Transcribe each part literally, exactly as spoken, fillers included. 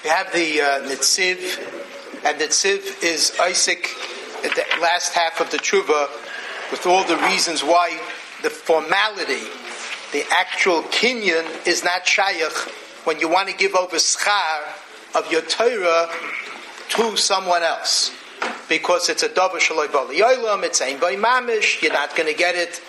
We have the uh, Nitziv, and Nitziv is Isaac at the last half of the Tshuva with all the reasons why the formality, the actual kinyan, is not shayach when you want to give over schar of your Torah to someone else. Because it's a davar shaloi bali yolam, it's ein by mamish, you're not going to get it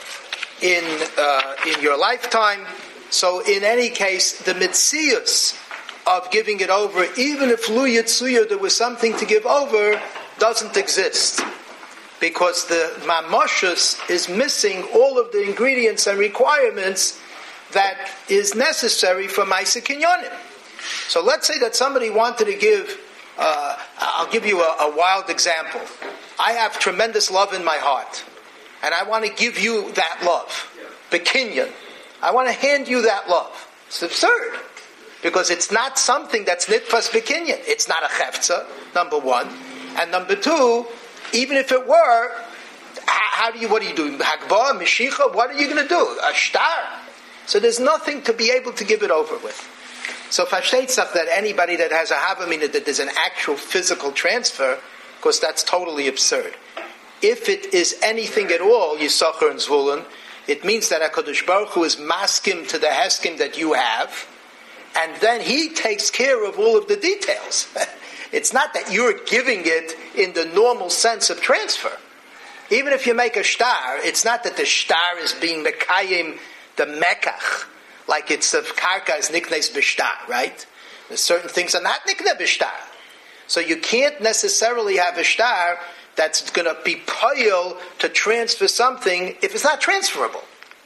in uh, in your lifetime. So in any case, the mitzias of giving it over, even if lu yitzuya, there was something to give over, doesn't exist. Because the mamoshus is missing all of the ingredients and requirements that is necessary for Maisa Kinyonim. So let's say that somebody wanted to give, uh, I'll give you a, a wild example. I have tremendous love in my heart, and I want to give you that love, the Kinyon. I want to hand you that love. It's absurd. Because it's not something that's nitfas b'kinyan. It's not a chefza, number one. And number two, even if it were, how do you, what are you doing? Hagbah, Mishicha, what are you going to do? A shtar? So there's nothing to be able to give it over with. So fashteitzach that anybody that has a havamina, that there's an actual physical transfer, of course that's totally absurd. If it is anything at all, Yisachar and Zvulun, it means that HaKadosh Baruch Hu is maskim to the heskim that you have, and then he takes care of all of the details. It's not that you're giving it in the normal sense of transfer. Even if you make a shtar, it's not that the shtar is being mekayim the mekach, like it's of karka is niknes b'shtar, right? There's certain things are not nikne b'shtar. So you can't necessarily have a shtar that's going to be poil to transfer something if it's not transferable.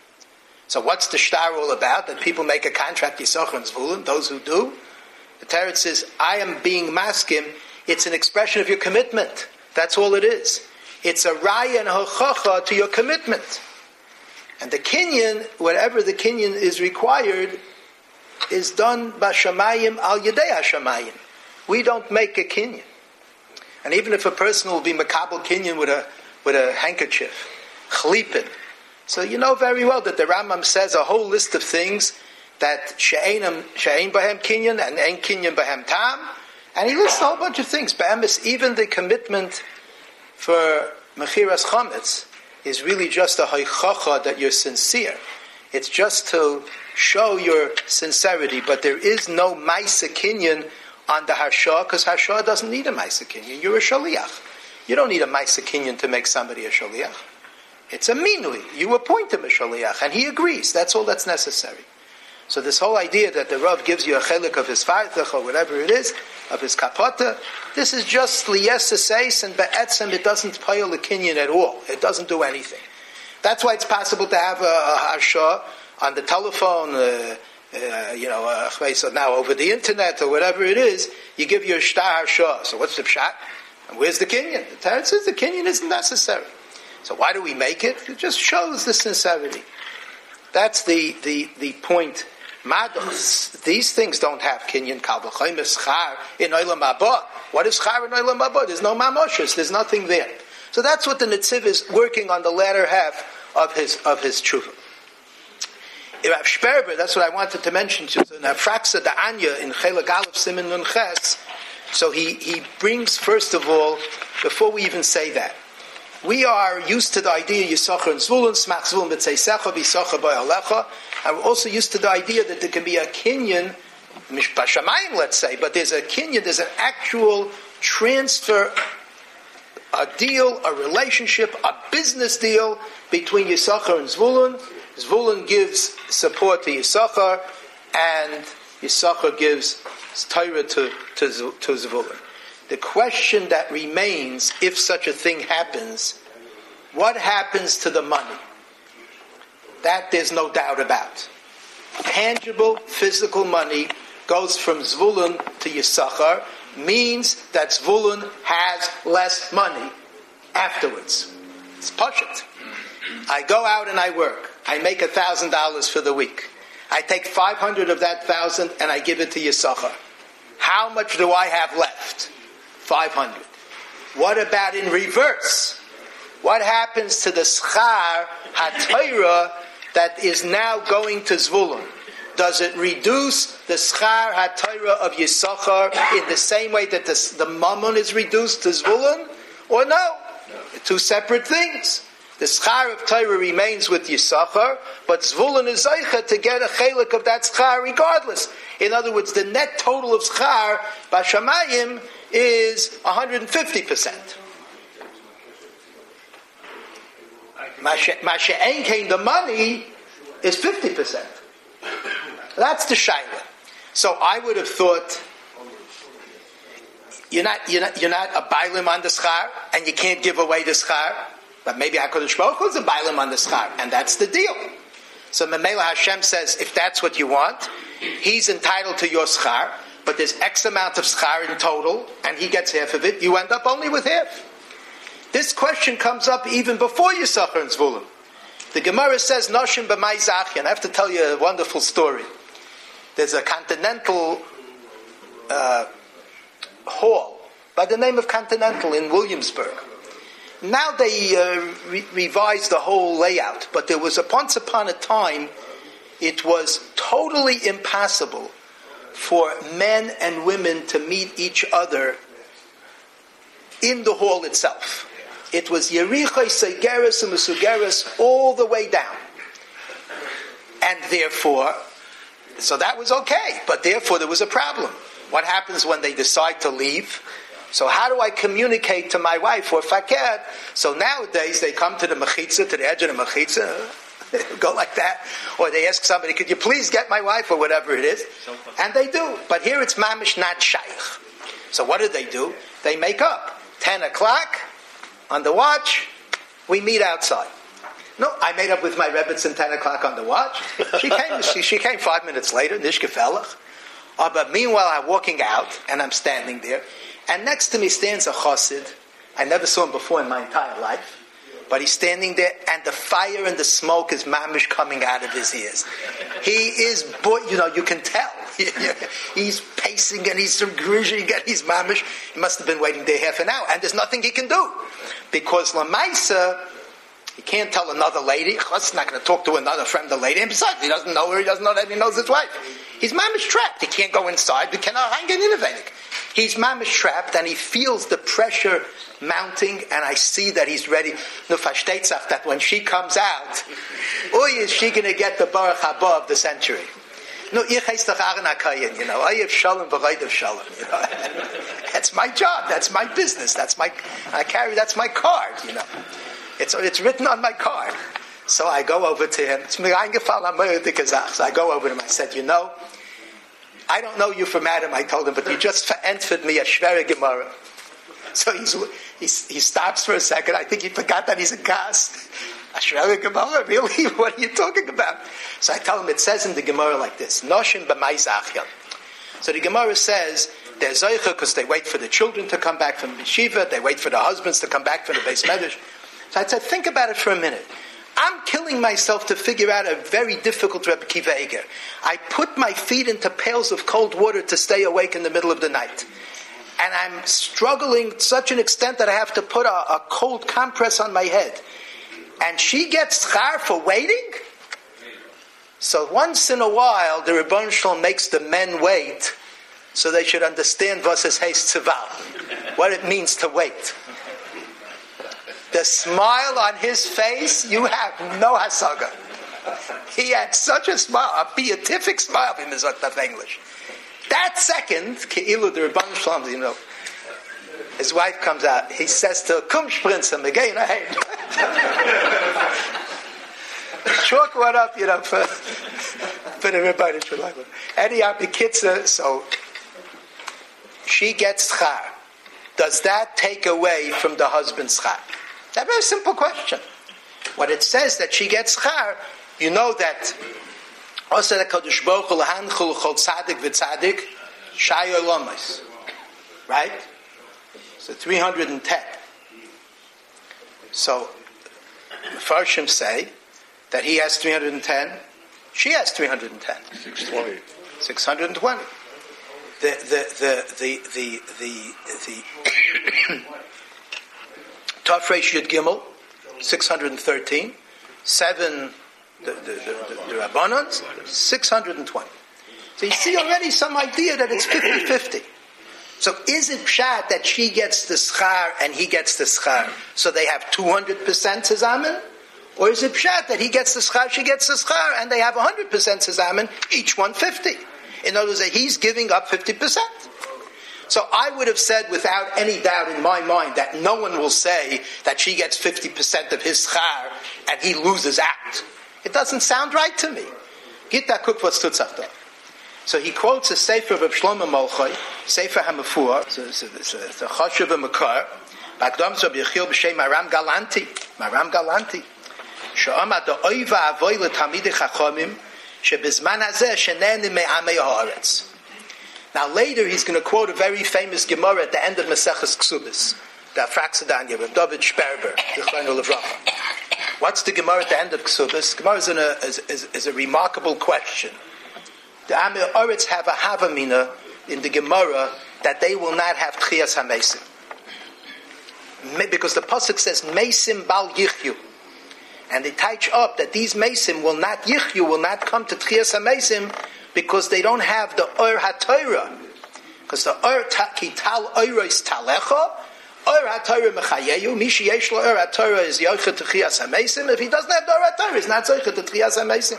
So what's the shtar all about? That people make a contract, Yisachar and Zvulun, those who do. The Torah says, I am being maskim. It's an expression of your commitment. That's all it is. It's a raya and hochacha to your commitment. And the kinyan, whatever the kinyan is required, is done b'shamayim al yedei hashamayim. We don't make a kinyan. And even if a person will be makabel kinyan with a with a handkerchief, chlipin. So you know very well that the Rambam says a whole list of things that she'ein she'ein bahem kinyan and ein kinyan bahem tam, and he lists a whole bunch of things. Be'emes, even the commitment for mechiras chametz is really just a haichacha that you're sincere. It's just to show your sincerity, but there is no maisa kinyan on the harsha, because harsha doesn't need a maisa kinyan. You're a shaliach. You don't need a maisa kinyan to make somebody a shaliach. It's a minui. You appoint him a shaliach, and he agrees. That's all that's necessary. So this whole idea that the Rav gives you a chelik of his fartach or whatever it is, of his kapota, this is just liyes seis, and be'etzem it doesn't pile the kinyan at all. It doesn't do anything. That's why it's possible to have a, a harsha on the telephone, uh, uh, you know, uh, so now over the internet or whatever it is, you give your shtar harsha. So what's the pshat? And where's the kinyan? The Torah says the kinyan isn't necessary. So why do we make it? It just shows the sincerity. That's the, the, the point. Mados, these things don't have kinyan kal b'chayim schar in olam haba. What is schar in olam haba? There's no mamoshes. There's nothing there. So that's what the Netziv is working on the latter half of his of his tshuva. Rav Sperber, that's what I wanted to mention to you. So now Fraksa da Anya in Chelik Aleph Siman Nun Ches. So he he brings first of all, before we even say that, we are used to the idea Yisachar and Zvulun, Smach Zvulun b'tzeisecha, Yisachar b'alecha, and we're also used to the idea that there can be a kinyan, Mishpashamayim, let's say, but there's a kinyan, there's an actual transfer, a deal, a relationship, a business deal between Yisachar and Zvulun. Zvulun gives support to Yisachar, and Yisachar gives Torah to, to, to Zvulun. The question that remains, if such a thing happens, what happens to the money? That there's no doubt about. Tangible, physical money goes from Zvulun to Yisachar, means that Zvulun has less money afterwards. It's pashut. I go out and I work. I make a thousand dollars for the week. I take five hundred of that thousand and I give it to Yisachar. How much do I have left? Five hundred. What about in reverse? What happens to the schar haTorah that is now going to Zvulun? Does it reduce the schar ha-Torah of Yisachar in the same way that the, the mammon is reduced to Zvulun? Or no? Two separate things. The schar of Torah remains with Yisachar, but Zvulun is Zaycha to get a chelik of that schar regardless. In other words, the net total of schar Bashamayim is one hundred fifty percent. Masha'en came, the money is fifty percent. That's the shaila. So I would have thought, you're not, you're not, you're not a bailim on the schar, and you can't give away the schar, but maybe HaKadosh Baruch Hu is a bailim on the schar, and that's the deal. So Memela Hashem says, if that's what you want, he's entitled to your schar, but there's X amount of schar in total, and he gets half of it, you end up only with half. This question comes up even before Yisachar and Zvulun. The Gemara says, Noshim b'mai zachyan. I have to tell you a wonderful story. There's a Continental uh, hall by the name of Continental in Williamsburg. Now they uh, re- revised the whole layout, but there was a, once upon a time, it was totally impossible for men and women to meet each other in the hall itself. It was Yerichai, Segeres, and Mesugeres all the way down. And therefore, so that was okay, but therefore there was a problem. What happens when they decide to leave? So how do I communicate to my wife or fakir? So nowadays they come to the mechitza, to the edge of the mechitza, go like that, or they ask somebody, could you please get my wife, or whatever it is, and they do. But here it's mamish, not shaykh. So what do they do? They make up. Ten o'clock, on the watch, we meet outside. No, I made up with my Rebbetzin ten o'clock on the watch. She came, she, she came five minutes later, nishkefelach. Uh, but meanwhile, I'm walking out, and I'm standing there, and next to me stands a chassid. I never saw him before in my entire life. But he's standing there, and the fire and the smoke is mamish coming out of his ears. He is, you know, you can tell. He's pacing, and he's grizhing, and he's mamish. He must have been waiting there half an hour, and there's nothing he can do. Because Lamaisa, he can't tell another lady, he's not going to talk to another friend, a lady, and besides, he doesn't know her, he doesn't know that he knows his wife. He's mamish trapped. He can't go inside, he cannot hang in innovating. He's mamish trapped, and he feels the pressure mounting, and I see that he's ready. No, fashtetzach, that when she comes out, oh, is she going to get the Baruch Haba of the century? No, ich heiss doch Aaron HaKayin, you know, I have shalom, v'raydav shalom, you know. That's my job, that's my business, that's my, I carry, that's my card, you know. It's, it's written on my card. So I go over to him, it's mir eingefallen am Möhrer de Kazach. So I go over to him, I said, you know, I don't know you from Adam, I told him, but you just veräntfert me a schwere Gemara. So he's, he's, he stops for a second. I think he forgot that he's a Gas. A schwere Gemara? Really? What are you talking about? So I tell him, it says in the Gemara like this, Noshin b'mai zachyan. So the Gemara says, they're zoicha because they wait for the children to come back from the yeshiva, they wait for the husbands to come back from the Beis Medrash. So I said, think about it for a minute. I'm killing myself to figure out a very difficult Rebbe Kiva Eger. I put my feet into pails of cold water to stay awake in the middle of the night. And I'm struggling to such an extent that I have to put a, a cold compress on my head. And she gets schar for waiting? So once in a while, the Rebbeinu Shalom makes the men wait so they should understand Vosses Heis Tzival, what it means to wait. The smile on his face, you have no hasaga. He had such a smile, a beatific smile in his English. That second, Ke'ilu the Rebbeinu Shalom, you know, his wife comes out. He says to her, "Kum sprinzen, again, hey." Chalk one up, you know, for, for the Rebbeinu Shalom. Anyhow, the kitzah, so she gets schar. Does that take away from the husband's schar? That's a very simple question. What it says that she gets schar, you know that also the Kadosh Baruch Hu l'hanchul chol tzadik v'tzadik shayor lomas, right? So three hundred ten. So the Farshim say that he has three hundred ten, she has three hundred ten. six hundred twenty. six hundred twenty. The the the the the the, the Taf Reish Yud Gimel, six hundred thirteen. Seven the, the, the, the, the Rabbanans, six hundred twenty. So you see already some idea that it's fifty-fifty. So is it pshat that she gets the schar and he gets the schar? So they have two hundred percent tezamen? Or is it pshat that he gets the schar, she gets the schar, and they have one hundred percent tezamen, each one fifty? In other words, that he's giving up fifty percent. So I would have said without any doubt in my mind that no one will say that she gets fifty percent of his schar and he loses out. It doesn't sound right to me. Gita Kukvot Stutzachta. So he quotes a sefer of Shlomo Molchoi, Sefer HaMefuah, it's a Choshev HaMekar, Bagdam Zab Yechiel B'Shem Maram Galanti, Maram Galanti, She'amad Oiva Avoy L'Tamidei Chachomim, She'bizman Hazeh She'neni Me'amei Haaretz. Now later he's going to quote a very famous Gemara at the end of Maseches Ksubis, the Afraxadanya, Rav David Sperber, Zichrono Livracha. What's the Gemara at the end of Ksubis? Gemara is, in a, is, is, is a remarkable question. The Amir Oretz have a Havamina in the Gemara that they will not have Tchias HaMesim. Because the Pasuk says, Mesim Bal Yichyu. And they touch up that these Mesim will not Yichyu, will not come to Tchias HaMesim because they don't have the Ur HaTorah. Because the Ur Kital Uris Talecha, Ur HaTorah Mechayeyu, Mishi Yesh Lo Ur HaTorah is Yoichet to Tchias HaMesim. If he doesn't have the Ur HaTorah, he's not Yoichet to Tchias HaMesim.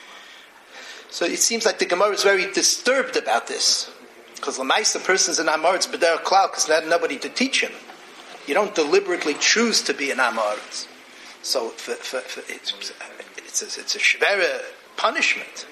So it seems like the Gemara is very disturbed about this. Because Lamaisa person's an Amoritz, but they're a cloud because they had nobody to teach him. You don't deliberately choose to be an Amoritz. So for, for, for, it's, it's, a, it's a shvera punishment.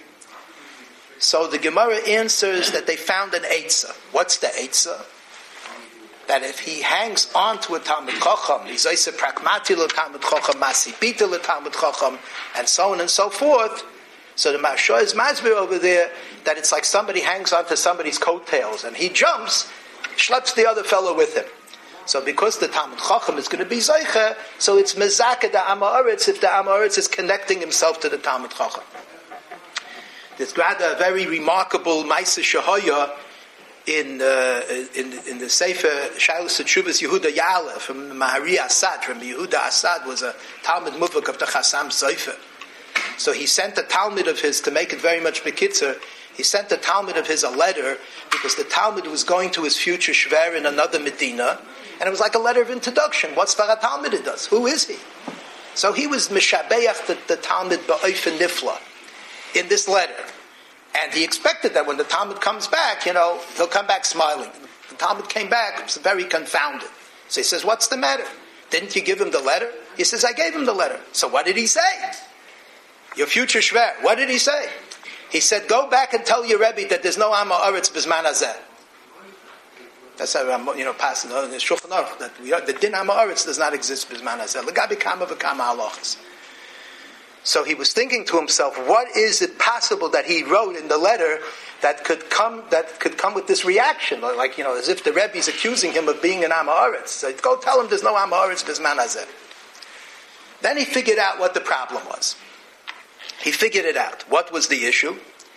So the Gemara answers that they found an Eitzah. What's the Eitzah? That if he hangs on to a Talmud Chacham, he's Eisa Pragmati l'Talmud Chacham, Masipita l'Talmud Chacham, and so on and so forth. So the Maharsha is masbir over there that it's like somebody hangs onto somebody's coattails and he jumps, schleps the other fellow with him. So because the Talmud Chacham is going to be Zeicha, so it's mezakeh the Amoritz if the Amoritz is connecting himself to the Talmud Chacham. There's rather a very remarkable Maisa Shehoya in, uh, in in the Sefer Shailus Tshuvas Yehuda Yale from Mahari Asad. From Yehuda Asad was a Talmud Muvak of the Chassam Sefer. So he sent a Talmud of his, to make it very much bekitzer, he sent a Talmud of his a letter, because the Talmud was going to his future Shver in another Medina, and it was like a letter of introduction. What's Farah Talmud it does? Who is he? So he was Mishabeach the, the Talmud Ba'ofen Nifla in this letter. And he expected that when the Talmud comes back, you know, he'll come back smiling. The Talmud came back, was very confounded. So he says, what's the matter? Didn't you give him the letter? He says, I gave him the letter. So what did he say? Your future Shver. What did he say? He said, go back and tell your Rebbe that there's no Amma Aretz Bizman Hazeh. That's how I'm, you know, passing in the Shulchan Aruch, that we are, the Din Amma Aretz does not exist Bizman Hazeh. L'gabi kama v'kama halachas. So he was thinking to himself, what is it possible that he wrote in the letter that could come that could come with this reaction? Like, you know, as if the Rebbe is accusing him of being an Amma Aretz. So go tell him there's no Amma Aretz Bizman Hazeh. Then he figured out what the problem was. He figured it out. What was the issue?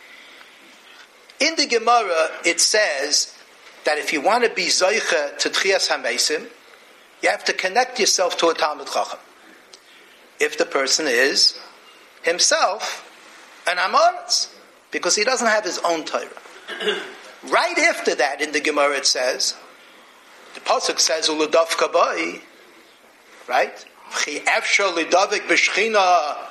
In the Gemara, it says that if you want to be Zoicha to Tchias HaMesim, you have to connect yourself to a Talmud Chacham. If the person is himself an Amoritz, because he doesn't have his own Torah. Right after that, in the Gemara, it says, the Pasuk says, Uludov Kaboi, right? Chi efshar lidavik b'shchina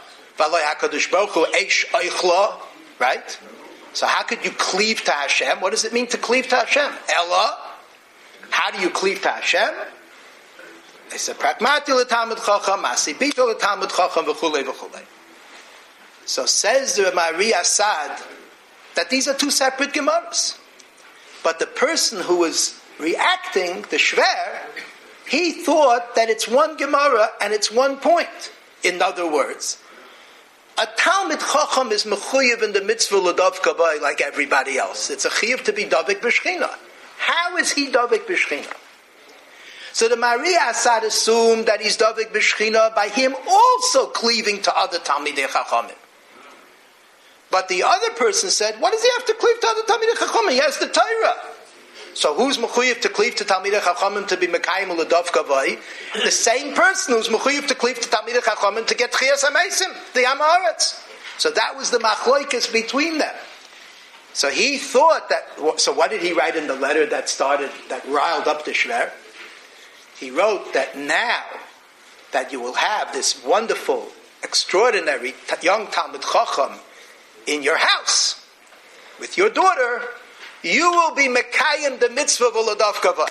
right? So how could you cleave to Hashem? What does it mean to cleave to Hashem? Ella. How do you cleave to Hashem? They said, Pragmati l'Talmud Chacham, Masibito l'Talmud Chacham, v'chulei v'chulei. So says the Mari Asad that these are two separate Gemaras. But the person who was reacting, the Shver, he thought that it's one Gemara and it's one point. In other words, a Talmud Chacham is mechuyev in the mitzvah l'dav kabay like everybody else. It's a chiyuv to be davik b'shchina. How is he davik b'shchina? So the Mari Asad assumed that he's davik b'shchina by him also cleaving to other Talmidei Chachamim. But the other person said, what does he have to cleave to other Talmidei Chachamim? He has the Torah. So who's mechuyev to cleave to Talmidei Chachamim to be mekayim l'dav kavai? The same person who's mechuyev to cleave to Talmidei Chachamim to get Tchias HaMesim, the Amoritz. So that was the machloikas between them. So he thought that, so what did he write in the letter that started, that riled up the Shver? He wrote that now that you will have this wonderful, extraordinary young Talmid Chacham in your house with your daughter, you will be Mekayim the mitzvah of Uladav Kavod.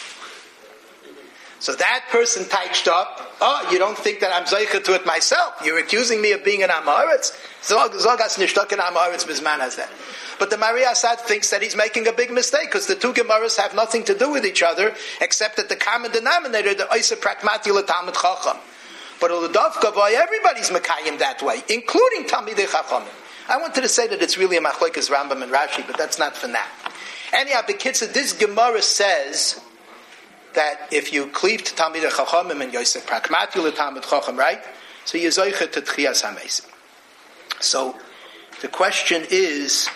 So that person touched up, oh, you don't think that I'm Zeicha to it myself? You're accusing me of being an Amaretz? Zogas nishtak an Amaretz bizman as that. But the Maria Assad thinks that he's making a big mistake because the two Gemaras have nothing to do with each other except that the common denominator, the Oisa Prakmati L'Talmid Chacham. But Uladav Kavod, everybody's Mekayim that way, including Talmidei Chachamim. I wanted to say that it's really a Machlokes Rambam and Rashi, but that's not for now. Anyhow, the kids, this Gemara says that if you cleave to Talmidei Chachamim and Yosef Prakmati L'Talmid Chacham, right? So you're Zoicha to Tchias HaMesim. So the question is,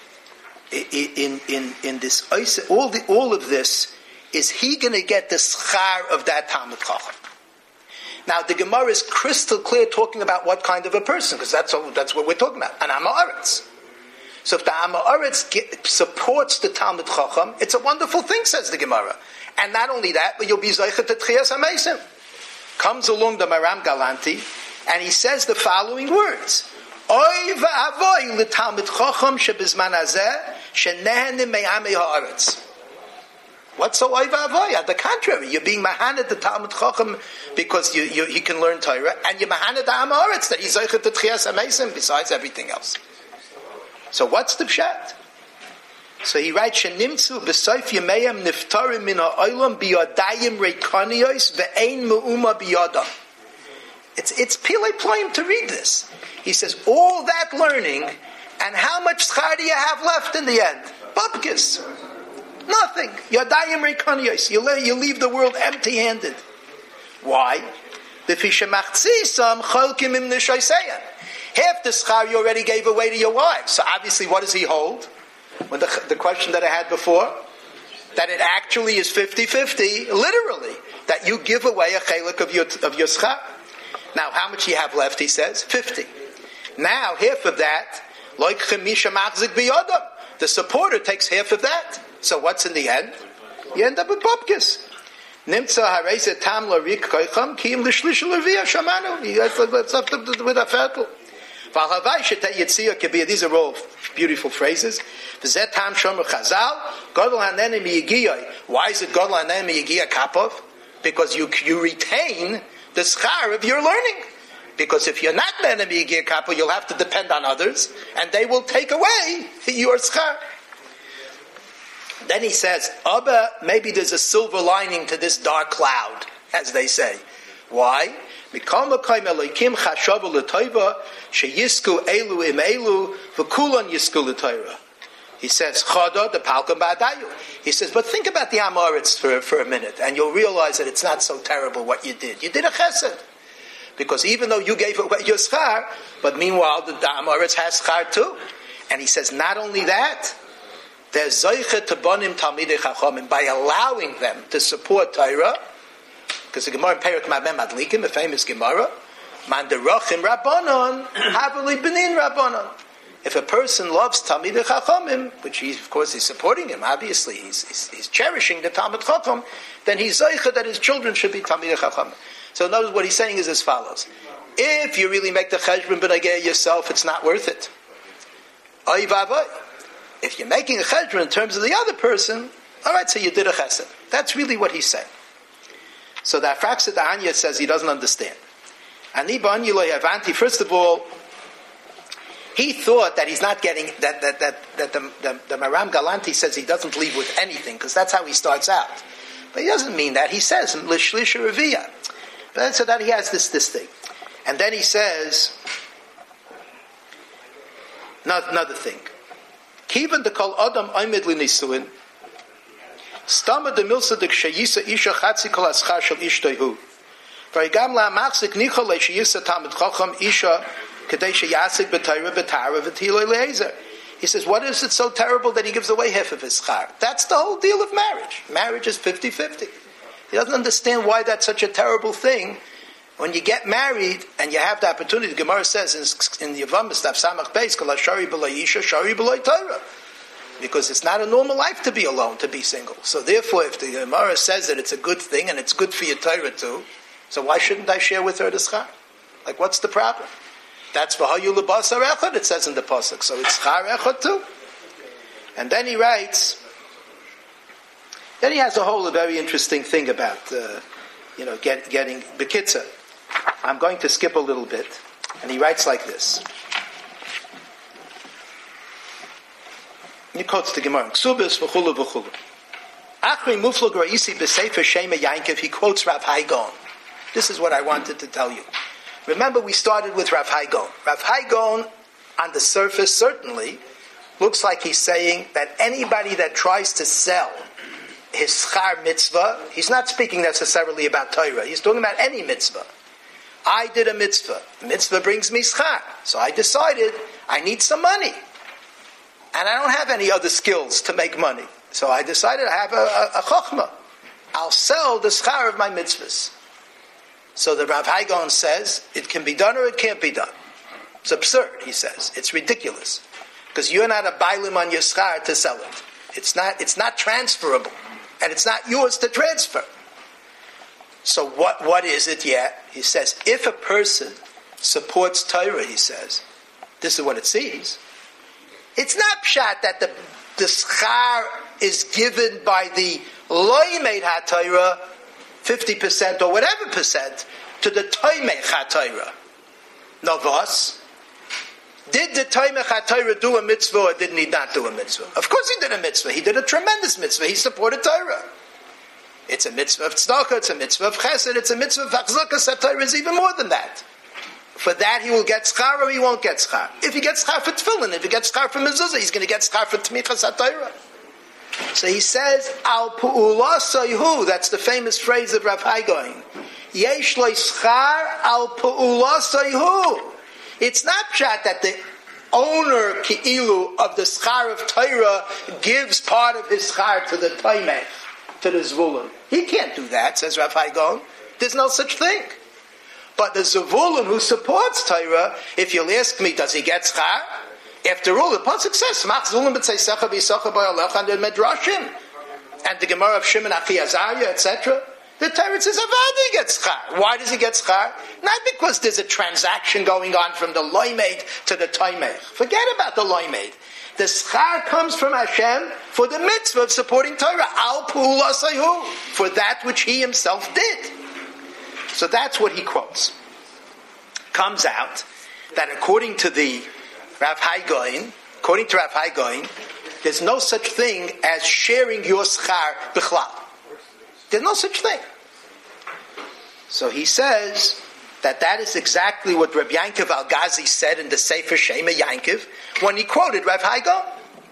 in in in this all the all of this, is he going to get the schar of that Talmid Chacham? Now the Gemara is crystal clear talking about what kind of a person, because that's all, that's what we're talking about, an Amaretz. So if the Amaretz supports the Talmid Chacham, it's a wonderful thing, says the Gemara. And not only that, but you'll be Zoichet to Tchias HaMesim. Comes along the Maram Galanti, and he says the following words: Oy va'avoy l'Talmid Chacham shebizman hazeh shenehenim me'amei ha'aretz. What's so oy va'avoy? On the contrary, you're being mahaned the Talmid Chacham because you, you, he can learn Torah, and you're mahaned the Am Haaretz that he's Zoichet to Tchias HaMesim besides everything else. So what's the pshat? So he writes, "Shenimtzu b'soif yemeyam niftarim min ha'olam biyadayim reikaniyos ve'ein me'uma biyadam." It's it's pilei ployim to read this. He says, all that learning, and how much schar do you have left in the end? Bupkis. Nothing. Yadayim reikaniyos. You you leave the world empty-handed. Why? B'fishamachtzisam cholkim im nishayseyan. Half the schar you already gave away to your wives. So obviously, what does he hold? When the, the question that I had before, that it actually is fifty-fifty, literally, that you give away a chelik of your of your schar. Now, how much do you have left? He says fifty. Now, half of that, like chemisha machzik biyodam, the supporter takes half of that. So, what's in the end? You end up with bupkis. Nimtza hareze tam larik koicham kiim lishlish levia shamanu. That's up with a fertile. These are all beautiful phrases. Why is it Gadol Hanen Miyigia Kapov? Because you you retain the schar of your learning. Because if you're not Hanen Miyigia Kapov, you'll have to depend on others, and they will take away your schar. Then he says, Abba, maybe there's a silver lining to this dark cloud, as they say. Why? He says, Chada the Palkam Ba'adayu. He says, but think about the Amoritz for, for a minute, and you'll realize that it's not so terrible what you did. You did a chesed. Because even though you gave away your schar, but meanwhile the, the Amoritz has schar too. And he says, not only that, there's Zoichet to Bonim Talmidei Chachamim, by allowing them to support Torah. Because the Gemara in Perek Ma'amem Madlikim, a famous Gemara, Man derachim Rabbanon, Havali Benin Rabbanon. If a person loves Talmidei Chachamim, which he, of course, is supporting him, obviously, he's, he's, he's cherishing the Talmid Chacham, then he's Zoichet that his children should be Talmidei Chachamim. So notice what he's saying is as follows. If you really make the Cheshbon B'nagei yourself, it's not worth it. Oy vavoy. If you're making a Cheshbon in terms of the other person, all right, so you did a chesed. That's really what he's saying. So the Afraksa Da'anya says he doesn't understand. Ani ba'anyi lo yavanti. First of all, he thought that he's not getting that that that, that the, the, the Maram Galanti says he doesn't leave with anything because that's how he starts out. But he doesn't mean that. He says l'shlish revia. But so that he has this this thing, and then he says another thing. Kivan the kol adam oimid linisuin. Stama de milsa de kshayisa isha chatzi kol aschar shel ishtoihu. V'igam la machzik nichol le sheyisa tamid chacham isha kadei sheyasik b'tayra b'tara v'tilo le'ezer. He says, what is it so terrible that he gives away half of his schar? That's the whole deal of marriage. Marriage is fifty-fifty. He doesn't understand why that's such a terrible thing When you get married and you have the opportunity, the Gemara says in, in the Yevamos Daf Samach Beis, Kol Shari B'lo Isha, Shari B'lo Torah. Because it's not a normal life to be alone, to be single. So therefore, if the Gemara says that it's a good thing and it's good for your Torah too, so why shouldn't I share with her the schar? Like, what's the problem? That's v'hayu lebasar echad, it says in the pasuk. So it's schar echad too. And then he writes, then he has a whole a very interesting thing about, uh, you know, get, getting bekitza. I'm going to skip a little bit. And he writes like this. He quotes the Gemara. Ksubis v'chulu v'chulu. Achri muflug ra'isi b'sefer Shema Yankov. He quotes Rav Hai Gaon. This is what I wanted to tell you. Remember, we started with Rav Hai Gaon. Rav Hai Gaon, on the surface, certainly, looks like he's saying that anybody that tries to sell his schar mitzvah, he's not speaking necessarily about Torah. He's talking about any mitzvah. I did a mitzvah. The mitzvah brings me schar. So I decided I need some money. And I don't have any other skills to make money. So I decided I have a, a, a chokhmah. I'll sell the schar of my mitzvahs. So the Rav Hai Gaon says, it can be done or it can't be done. It's absurd, he says. It's ridiculous. Because you're not a bailim on your schar to sell it. It's not, it's not transferable. And it's not yours to transfer. So what, what is it yet? He says, if a person supports Torah, he says, this is what it seems. It's not pshat that the, the schar is given by the loimed ha-Torah, fifty percent or whatever percent, to the toimech ha-Torah. Novos. Did the toimech ha-Torah do a mitzvah or did he not do a mitzvah? Of course he did a mitzvah. He did a tremendous mitzvah. He supported Torah. It's a mitzvah of tzedakah, it's a mitzvah of chesed, it's a mitzvah of achzakas. Torah is even more than that. For that he will get schar or he won't get schar. If he gets schar for tefillin, if he gets schar for mezuzah, he's going to get schar for tmichas ha-Torah. So he says, Al pu'ula sayhu, that's the famous phrase of Rav Hai Gaon. Yesh lo schar al pu'ula sayhu. It's not pshat that the owner ki'ilu of the schar of Torah gives part of his schar to the taimech, to the zvulun. He can't do that, says Rav Hai Gaon. There's no such thing. But the zvulun who supports Torah, if you'll ask me, does he get schar? After all, the pasuk says, "Smach zulun b'tzeisecha v'yisacha b'yalecha," and the medrashim, and the Gemara of Shimon Achi Azariah, et cetera. The Torah says, "Avadi gets schar." Why does he get schar? Not because there's a transaction going on from the loimed to the toimech. Forget about the loimed. The schar comes from Hashem for the mitzvah of supporting Torah, al pu'ula sayhu, for that which he himself did. So that's what he quotes. Comes out that according to the Rav Hai Gaon, according to Rav Hai Gaon, there's no such thing as sharing your schar b'chlal. There's no such thing. So he says that that is exactly what Rabbi Yankov Al-Ghazi said in the Sefer Shema Yankov when he quoted Rav Hai Gaon.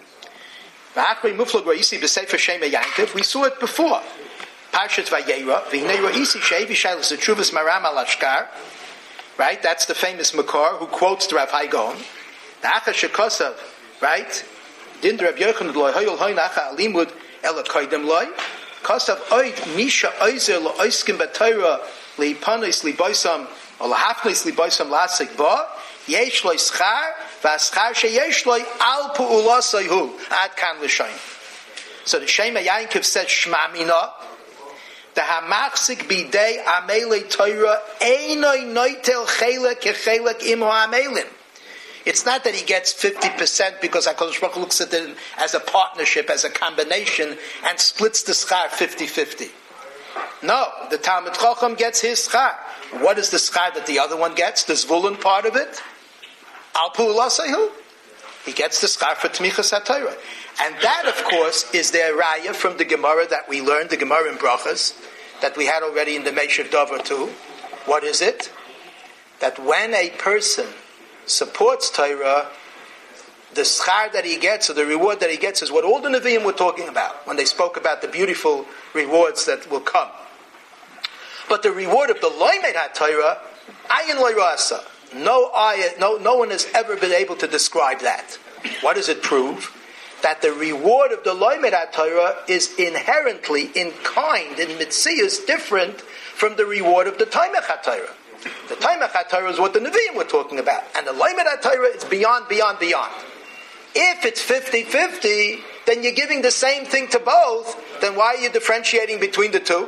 We saw it before. Parshat Vayera, V'hinei Ra'isi Shei V'shaylas Tzuvas Maram Al Ashkar. Right? That's the famous Makar who quotes the Rav Hai Gaon. The Acha Shekosav, right? Din Rab Yochanan Loi Hoyol Hoy Nacha Alimud Ela Koydem Loi. Kosav Oid Misha Oizer Lo Oiskim B'Torah Leipanis Liboisam or Lahafnis Liboisam Lasik Ba Yesh Loi Schar V'Aschar Sheyesh Loi Al Pu'ula Soihu Ad Kan L'Shayin. So the Shema Yankov says Shma Mina. The Hamachzik Bidei Amelei Torah Einoi Noitel Chelek Kechelek Imo Amelim. It's not that he gets fifty percent because HaKadosh Baruch Hu looks at it as a partnership, as a combination, and splits the schar fifty-fifty. No, the Talmid Chacham gets his schar. What is the schar that the other one gets? The Zvulun part of it? Al Pu'ula Sehu. He gets the schar for Tmichas HaTorah. And that, of course, is their raya from the Gemara that we learned, the Gemara in Brachas, that we had already in the Meshiv Dover too. What is it? That when a person supports Torah, the schar that he gets, or the reward that he gets, is what all the Nevi'im were talking about when they spoke about the beautiful rewards that will come. But the reward of the Loimed HaTorah, ayin lo rasa. No ayah, no, no one has ever been able to describe that. What does it prove? That the reward of the Loimed HaTorah is inherently, in kind, in mitzvahs, different from the reward of the Taimech HaTorah. The Taimach HaTorah is what the Nevi'im were talking about. And the Loimed HaTorah is beyond, beyond, beyond. If it's fifty-fifty, then you're giving the same thing to both, then why are you differentiating between the two?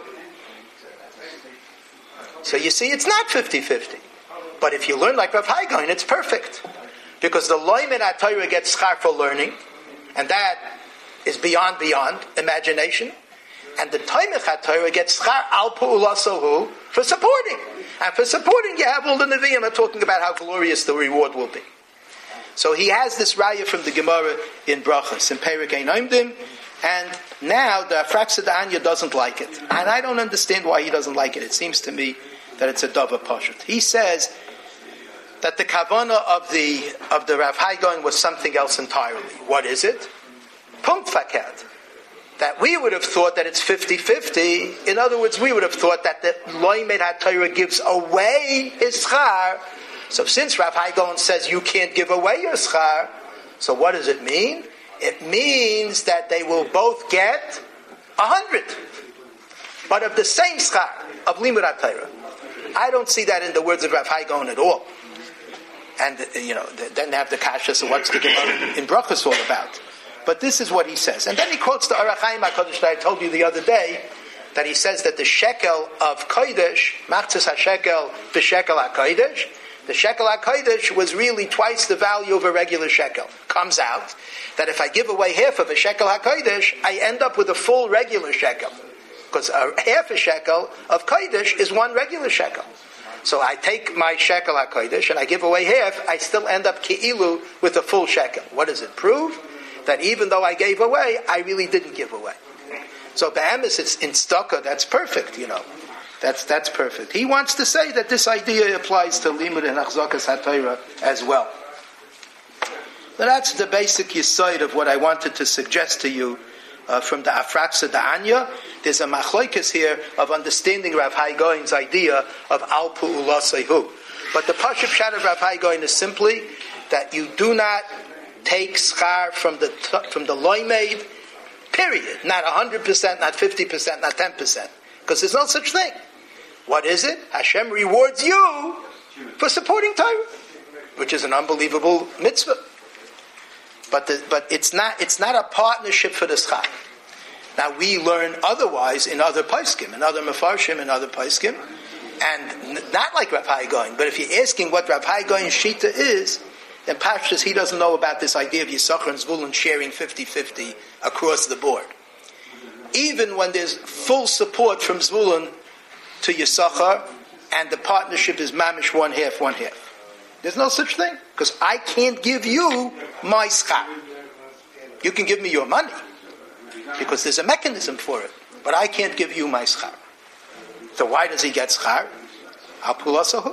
So you see, it's not fifty-fifty. But if you learn like Rav Hai Gaon, it's perfect. Because the Loimed HaTorah gets schar for learning, and that is beyond, beyond imagination. And the Taimach HaTorah gets schar al pu'ulasahu for supporting. And for supporting, you have all the Nevi'im are talking about how glorious the reward will be. So he has this raya from the Gemara in Brachos, in Perek Ein Omdim, and now the Afraksa D'Anya doesn't like it. And I don't understand why he doesn't like it. It seems to me that it's a Dava Pashut. He says that the Kavanah of the of the Rav Hai Gaon was something else entirely. What is it? Punkt Fakat. That we would have thought that it's fifty-fifty. In other words, we would have thought that the Loimed HaTorah gives away his schar. So since Rav Hai Gaon says you can't give away your schar, so what does it mean? It means that they will both get a hundred, but of the same schar of Limud HaTorah. I don't see that in the words of Rav Hai Gaon at all. And you know, then they have the kasha. So what's the Gemara in Brachos all about? But this is what he says, and then he quotes the Orach Chaim HaKadosh that I told you the other day, that he says that the shekel of kodesh, machzas hashekel, the shekel hakodesh. The shekel HaKodesh was really twice the value of a regular shekel. Comes out that if I give away half of a shekel HaKodesh, I end up with a full regular shekel. Because a half a shekel of Kodesh is one regular shekel. So I take my shekel HaKodesh and I give away half, I still end up ki'ilu with a full shekel. What does it prove? That even though I gave away, I really didn't give away. So Be'emes, it's in Stucca, that's perfect, you know. That's that's perfect. He wants to say that this idea applies to Limud and Achzakas HaTorah as well. Now that's the basic yesod of what I wanted to suggest to you uh, from the Afraksa D'Anya. There's a machlokes here of understanding Rav Hai Gaon's idea of Al Pu'ulasehu. But the Pashup Pshat of Rav Hai Gaon is simply that you do not take schar from the from the loimed, period. Not one hundred percent, not fifty percent, not ten percent. Because there's no such thing. What is it? Hashem rewards you for supporting Torah, which is an unbelievable mitzvah. But the, but it's not it's not a partnership for the schar. Now we learn otherwise in other poskim, in other mefarshim, in other poskim, and n- not like Rav Hai Gaon. But if you're asking what Rav Hai Gaon's shita is, then Pashtus he doesn't know about this idea of Yisachar and Zvulun sharing fifty-fifty across the board. Even when there's full support from Zvulun to Yisachar, and the partnership is mamish one half, one half. There's no such thing, because I can't give you my schar. You can give me your money, because there's a mechanism for it, but I can't give you my schar. So why does he get schar? Al Pulasahu.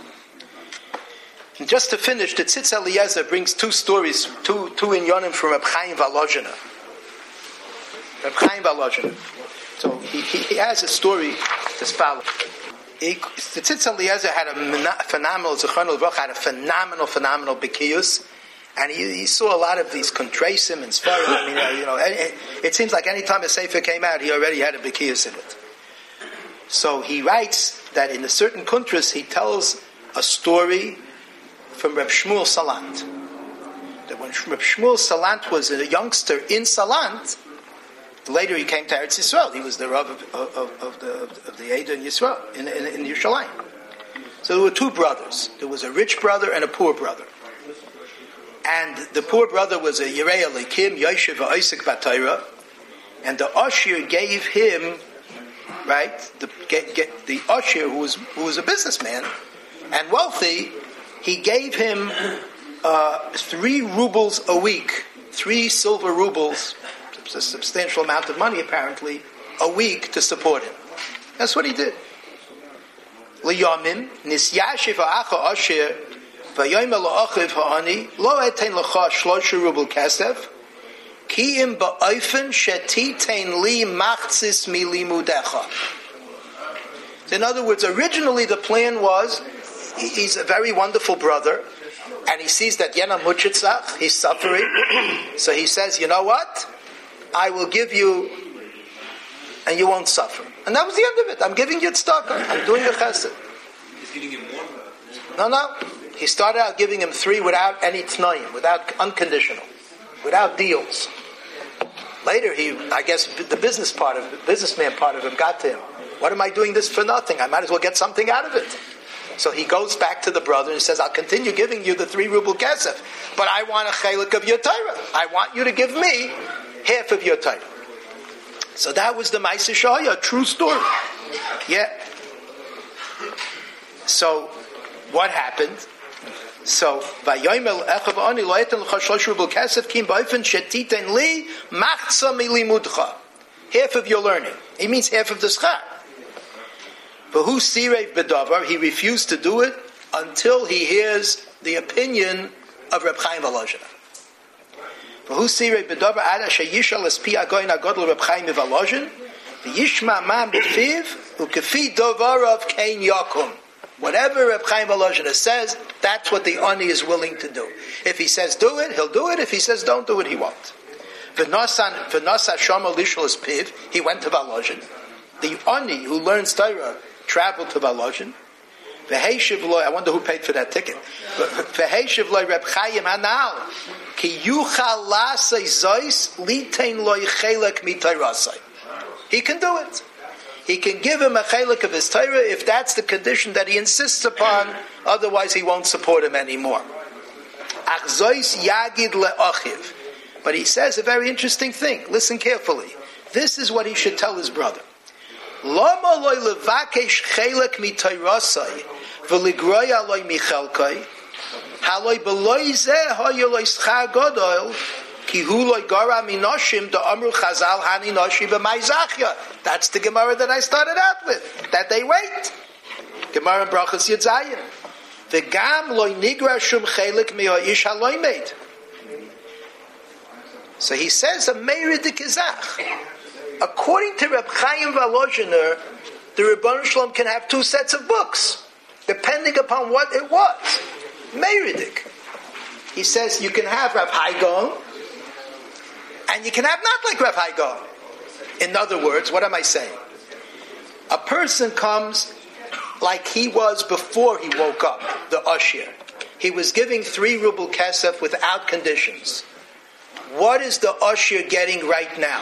And just to finish, the Tzitz Eliezer brings two stories, two two inyonim from Reb Chaim Volozhiner. Reb Chaim Volozhiner. So he, he, he has a story as follows. He, the Tzitz Eliezer had a phenomenal, Zechron Levrach had a phenomenal, phenomenal Bikiyus, and he, he saw a lot of these Kontresim and Sfarim. I mean, uh, you know, it, it seems like any time a Sefer came out, he already had a Bikiyus in it. So he writes that in a certain Kuntras, he tells a story from Reb Shmuel Salant. That when Reb Shmuel Salant was a youngster in Salant, later he came to Eretz Yisrael. He was the Rav of, of, of the of the Eidah in Yisrael, in, in, in Yerushalayim. So there were two brothers. There was a rich brother and a poor brother. And the poor brother was a Yirei Elikim, Yoshev V'Osek B'Torah, and the Oshir gave him, right, the get, get, the Oshir, who was who was a businessman and wealthy, he gave him uh, three rubles a week, three silver rubles, a substantial amount of money apparently, a week to support him. That's what he did. Liyamin nisyashiv ha'acha asher v'yoyim la'achiv ha'ani lo etein l'cha shlosha rubel kesef ki im ba'ofen shetitein li machzis milimudecha. In other words, originally the plan was, he's a very wonderful brother, and he sees that Yena Muchitzach, he's suffering, so he says, you know what? I will give you, and you won't suffer. And that was the end of it. I'm giving you tzedakah. I'm doing a chesed. He's giving him more No, no. He started out giving him three without any t'nayim, without unconditional, without deals. Later, he, I guess, the business part of the businessman part of him got to him. What am I doing this for nothing? I might as well get something out of it. So he goes back to the brother and says, I'll continue giving you the three ruble kesef, but I want a chelik of your Torah. I want you to give me half of your Torah. So that was the Ma'aseh Shaya, a true story. Yeah. So what happened? So Vayomer echav ani lo eten l'cha shlosh ruble kesef kim ba'ofen shetiten li machza milimudcha. Half of your learning. He means half of the schar. But who sirev bedavar? He refused to do it until he hears the opinion of Reb Chaim Volozhin. But who sirev bedavar ada sheyishal espi agoyin agodol Reb Chaim Volozhin v'yishma mam b'fiv u'kefi dovarav kein yakum. Whatever Reb Chaim Volozhin says, that's what the ani is willing to do. If he says do it, he'll do it. If he says don't do it, he won't. V'nosan v'nosa shama lishol espiv. He went to Volozhin. The ani who learns Torah traveled to Volozhin. V'heishiv loy. I wonder who paid for that ticket. V'heishiv loy Reb Chaim Hanal ki yuchal lasei zois litein loy chelek mitayrasai. He can do it. He can give him a chelik of his Torah if that's the condition that he insists upon. Otherwise, he won't support him anymore. Ach zois yagid le'achiv. But he says a very interesting thing. Listen carefully. This is what he should tell his brother. Lama loy levakesh chelek mitayrasai v'ligroya loy michelkai haloy beloy zeh hoyo loy schar godol ki hu loy gara minoshim da amru chazal hani noshi b'mayzachya. That's the Gemara that I started out with. That they wait. Gemara Brachos Yedzayin. V'gam loy nigra shum chelek mi'ha'ish haloy made. So he says a meirid kizach. According to Reb Chaim Volozhiner, the Rebbeinu Shalom can have two sets of books, depending upon what it was. Meiridik. He says you can have Rav Hai Gaon, and you can have not like Rav Hai Gaon. In other words, what am I saying? A person comes like he was before he woke up, the Ashir. He was giving three ruble kesef without conditions. What is the Ashir getting right now?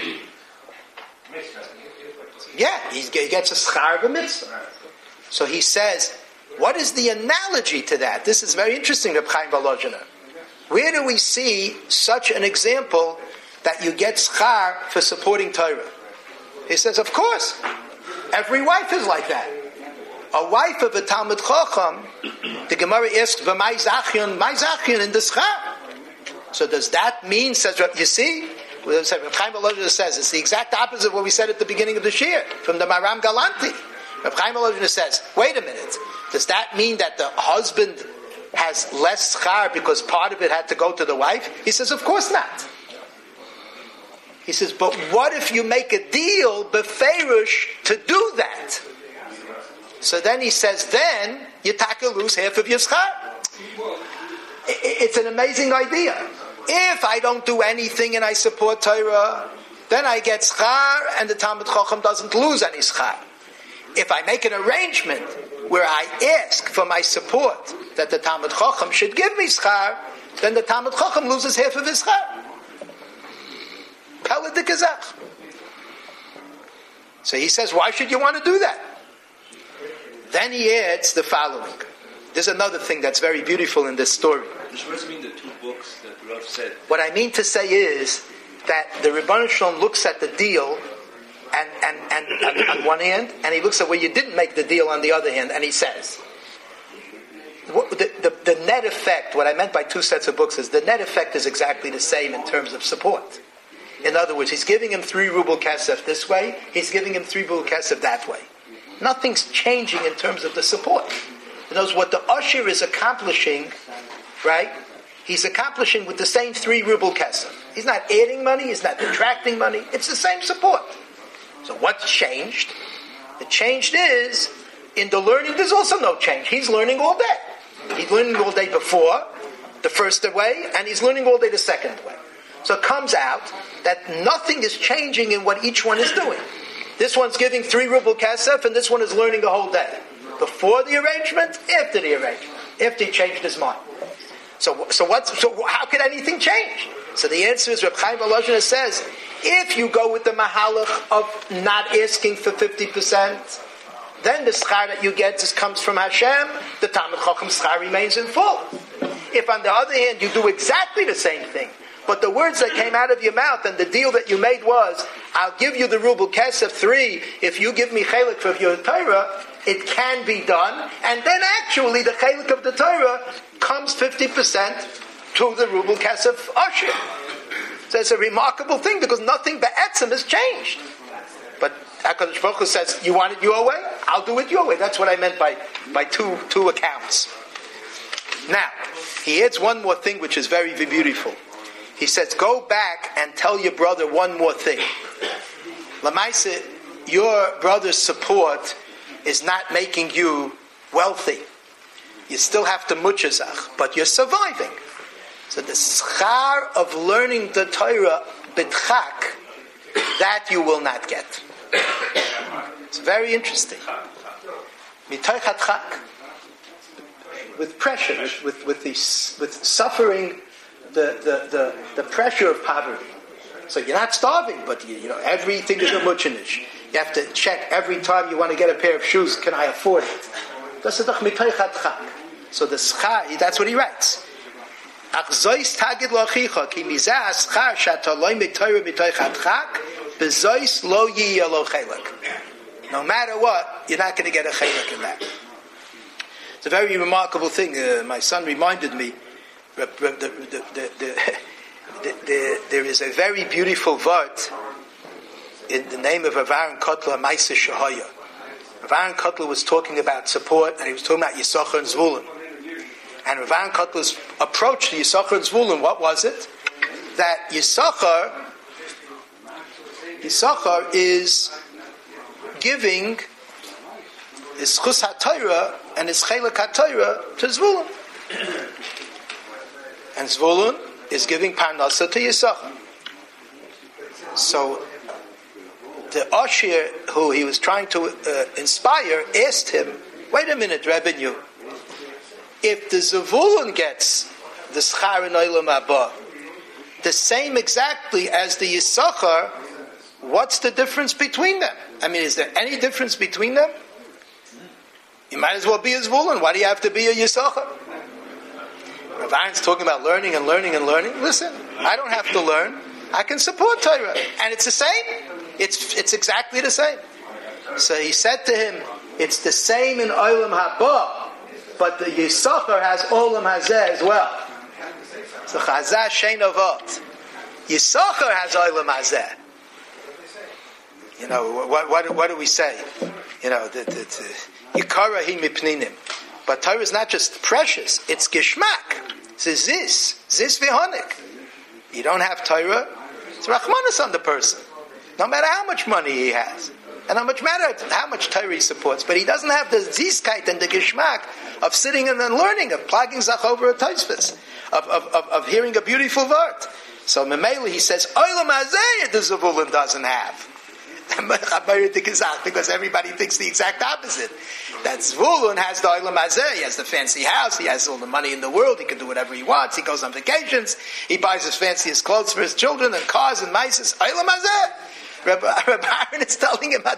Yeah, he gets a schar of a mitzvah. So he says, what is the analogy to that? This is very interesting, Reb Chaim Volozhiner. Where do we see such an example that you get schar for supporting Torah? He says, of course, every wife is like that. A wife of a Talmud Chacham, the Gemara asks, "V'may zachyon, may zachyon in the schar?" So does that mean, says, you see, Reb Chaim Volozhiner says, it's the exact opposite of what we said at the beginning of the shir, from the Maram Galanti. Reb Chaim Volozhiner says, wait a minute, does that mean that the husband has less schar because part of it had to go to the wife? He says, of course not. He says, but what if you make a deal, beferish, to do that? So then he says, then you taka lose half of your schar. It's an amazing idea. If I don't do anything and I support Torah, then I get schar and the Talmud Chacham doesn't lose any schar. If I make an arrangement where I ask for my support that the Talmud Chacham should give me schar, then the Talmud Chacham loses half of his schar. Pella de Kazach. So he says, why should you want to do that? Then he adds the following. There's another thing that's very beautiful in this story. Does this mean the two books that Rav said? What I mean to say is that the Rebbeinu Shalom looks at the deal and, and, and, and on one hand, and he looks at where you didn't make the deal on the other hand, and he says, the, the, the net effect, what I meant by two sets of books is the net effect is exactly the same in terms of support. In other words, he's giving him three ruble kesef this way, he's giving him three ruble kesef that way. Nothing's changing in terms of the support. In other words, what the usher is accomplishing, right, he's accomplishing with the same three ruble kesef. He's not adding money, he's not detracting money, it's the same support. So what's changed? The changed is, in the learning, there's also no change. He's learning all day. He's learning all day before, the first way, and he's learning all day the second way. So it comes out that nothing is changing in what each one is doing. This one's giving three ruble kesef, and this one is learning the whole day. Before the arrangement, after the arrangement, after he changed his mind. So, so what's so? How could anything change? So the answer is, Reb Chaim Volozhin says, if you go with the mahalach of not asking for fifty percent, then the schar that you get just comes from Hashem. The Talmid Chacham schar remains in full. If on the other hand you do exactly the same thing, but the words that came out of your mouth and the deal that you made was, I'll give you the ruble kesef three if you give me chelik for your Torah, it can be done, and then actually the chelik of the Torah comes fifty percent to the ruble kesef ashir. So it's a remarkable thing because nothing be'etzim has changed. But HaKadosh Baruch Hu says, you want it your way? I'll do it your way. That's what I meant by, by two, two accounts. Now, he adds one more thing which is very, very beautiful. He says, go back and tell your brother one more thing. Lamaisa, your brother's support is not making you wealthy. You still have to muchazach, but you're surviving. So the schar of learning the Torah b'tchak, that you will not get. It's very interesting. Mitoich hatchak, with pressure, with with the with suffering, the, the, the, the pressure of poverty. So you're not starving, but you, you know everything is a muchanish. You have to check every time you want to get a pair of shoes. Can I afford it? Das ist doch mitoich hatchak. So the schar, that's what he writes. No matter what, you're not going to get a chelik in that. It's a very remarkable thing. Uh, my son reminded me, the, the, the, the, the, there is a very beautiful word in the name of Rav Aaron Kotler, Maisa Shahaya. Rav Aaron Kotler was talking about support, and he was talking about Yisachar and Zvulun. And Rav Aaron Kotler's approach to Yisachar and Zvulun, what was it? That Yisachar, Yisachar is giving his chus ha-Torah and his chelik ha-Torah to Zvulun. And Zvulun is giving parnasa to Yisachar. So the Ashir who he was trying to uh, inspire asked him, wait a minute, Rebbeinu, if the Zvulun gets the schar in Olam Haba, the same exactly as the Yisachar, what's the difference between them? I mean, is there any difference between them? You might as well be a Zvulun. Why do you have to be a Yisachar? Rav Aaron's talking about learning and learning and learning. Listen, I don't have to learn. I can support Torah. And it's the same. It's it's exactly the same. So he said to him, it's the same in Olam Haba, but the Yisachar has Olam Hazeh as well. So Chazah Shein Avot. Yisachar has Olam Hazeh. You know, what, what, what do we say? You know, the, the, the, Yikara hi mipninim. But Torah is not just precious, it's gishmak. It's zis. Zis v'honik. You don't have Torah, it's rachmanis on the person. No matter how much money he has. And how much matter how much Torah he supports. But he doesn't have the zizkeit and the gishmak of sitting and then learning, of plugging zach over a taisvis, of, of, of, of hearing a beautiful word. So Memele, he says, Olam Hazeh the Zvulun doesn't have. Because everybody thinks the exact opposite. That Zvulun has the Olam Hazeh, he has the fancy house, he has all the money in the world, he can do whatever he wants, he goes on vacations, he buys his fanciest clothes for his children and cars and mices. Olam Hazeh. Rabbi Aaron is telling him,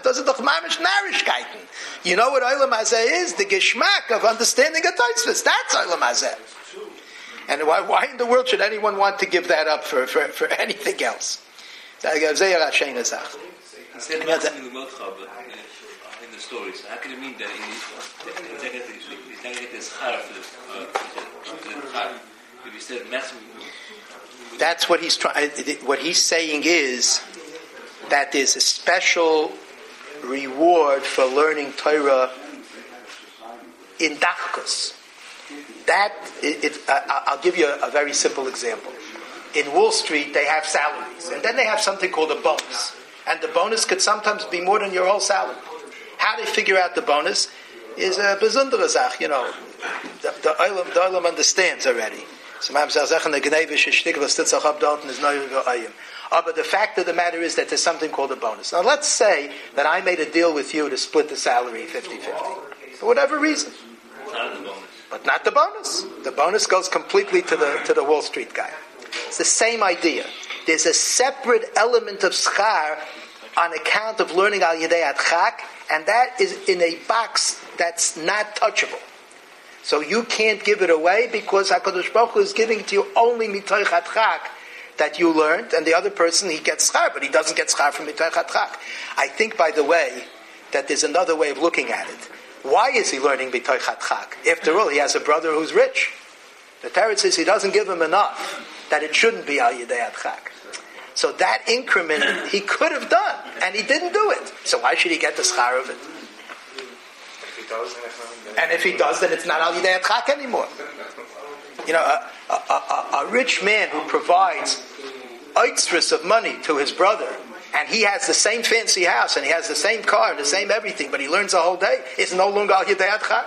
you know what Olam Hazeh is? The geshmak of understanding a taisvis. That's Olam Hazeh. And why, why in the world should anyone want to give that up for, for, for anything else? He said nothing in the Melcha, but in the stories. How can it mean that he's not going to get this char for the char? If he said massive. That's what he's trying. What he's saying is that there's a special reward for learning Torah in dachkus. That it, it, uh, I'll give you a, a very simple example. In Wall Street, they have salaries, and then they have something called a bonus. And the bonus could sometimes be more than your whole salary. How they figure out the bonus is a besondere Sach, you know. The, the Olam, the Olam understands already. So, but the fact of the matter is that there's something called a bonus. Now, let's say that I made a deal with you to split the salary fifty-fifty. for whatever reason. Not the bonus. But not the bonus. The bonus goes completely to the to the Wall Street guy. It's the same idea. There's a separate element of schar on account of learning al yedei adchak, and that is in a box that's not touchable. So you can't give it away because HaKadosh Baruch Hu is giving it to you only mitoich adchak that you learned, and the other person, he gets schar, but he doesn't get schar from mitoich adchak. I think, by the way, that there's another way of looking at it. Why is he learning mitoich adchak? After all, he has a brother who's rich. The Torah says he doesn't give him enough, that it shouldn't be al yedei adchak. So that increment he could have done, and he didn't do it. So why should he get the schar of it? If he does, then And if he does, then it's not al yedei adchak anymore. You know, a, a, a, a rich man who provides eitzrus of money to his brother, and he has the same fancy house, and he has the same car, and the same everything, but he learns the whole day, it's no longer al yedei adchak.